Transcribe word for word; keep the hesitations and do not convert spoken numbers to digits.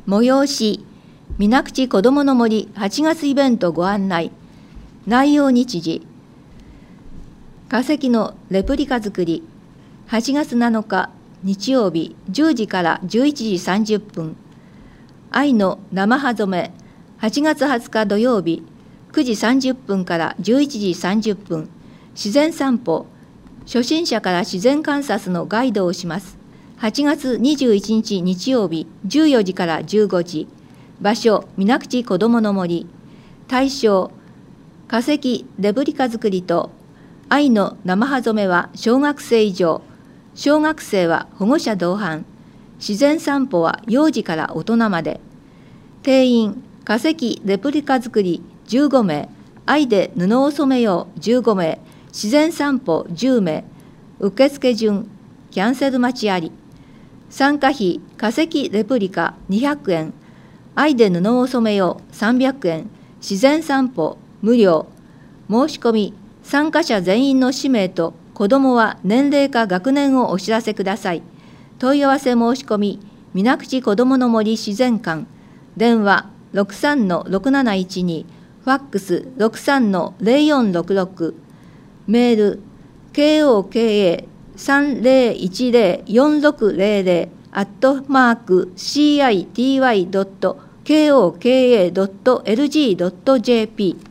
催し、水口こどもの森はちがつイベントご案内。内容日時、化石のレプリカ作り、はちがつなのか日曜日じゅうじからじゅういちじさんじゅっぷん。愛の生葉染め、はちがつはつか土曜日くじさんじゅっぷんからじゅういちじさんじゅっぷん。自然散歩、初心者から自然観察のガイドをします。はちがつにじゅういちにち日曜日じゅうよじからじゅうごじ。場所、水口こどもの森。対象、化石レプリカ作りと愛の生葉染めは小学生以上、小学生は保護者同伴。自然散歩は幼児から大人まで。定員、化石レプリカ作りじゅうごめい、愛で布を染めようじゅうごめい、自然散歩じゅうめい。受付順、キャンセル待ちあり。参加費、化石レプリカにひゃくえん、愛で布を染めようさんびゃくえん、自然散歩無料。申し込み、参加者全員の氏名と子どもは年齢か学年をお知らせください。問い合わせ申し込み、水口こどもの森自然館。電話 ろくさんのろくなないちに、ファックス ろくさんのぜろよんろくろく。メール ケーオーケーエーさんぜろいちぜろよんろくぜろぜろ アットマーク シーアイティーワイドットケーオーケーエードットエルジードットジェーピー